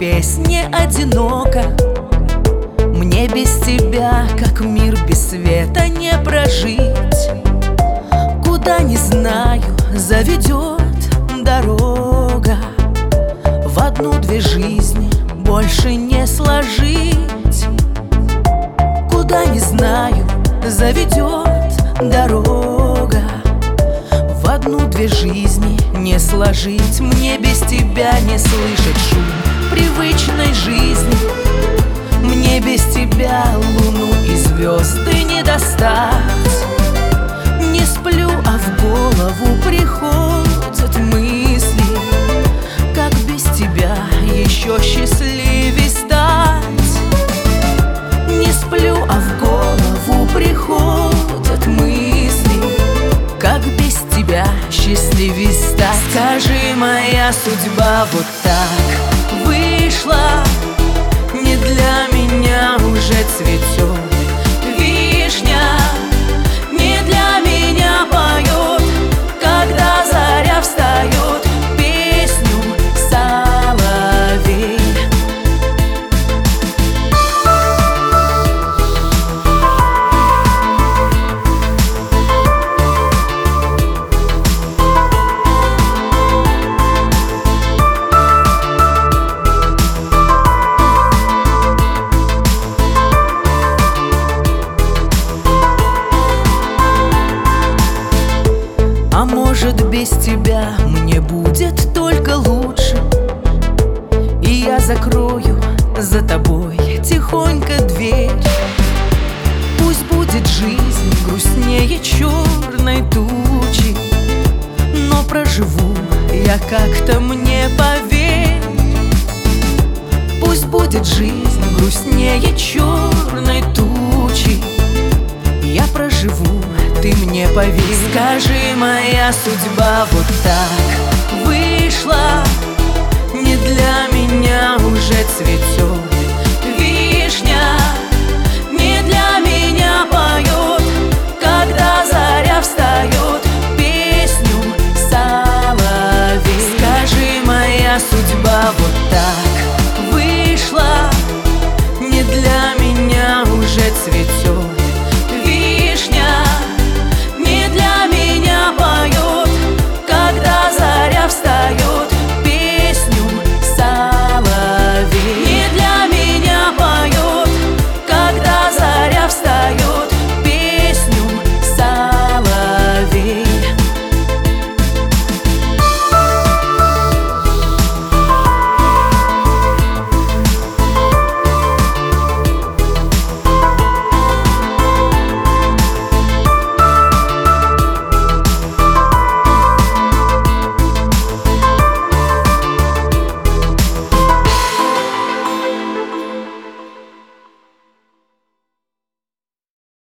песне одиноко. Мне без тебя, как мир без света, не прожить. Куда не знаю, заведет дорога. В одну-две жизни больше не сложить. Куда не знаю, заведет дорога. В одну-две жизни не сложить. Мне без тебя не слышать шум привычной жизни. Мне без тебя луну и звезды не достать. Не сплю, а в голову приходят мысли, как без тебя еще счастливей стать. Не сплю, а в голову приходят мысли, как без тебя счастливей стать. Скажи, моя судьба вот так вышла, не для меня уже цветет вишня, не для меня поет, когда заря встает, песню соловей. А может, без тебя мне будет только лучше, и я закрою за тобой тихонько дверь. Пусть будет жизнь грустнее черной тучи, но проживу я как-то, мне поверь. Пусть будет жизнь грустнее черной тучи, я проживу, ты мне поверь. Скажи, моя судьба вот так вышла, не для меня уже цветет вишня, не для меня поет, когда заря встает, песню соловей. Скажи, моя судьба вот так вышла, не для меня уже цветет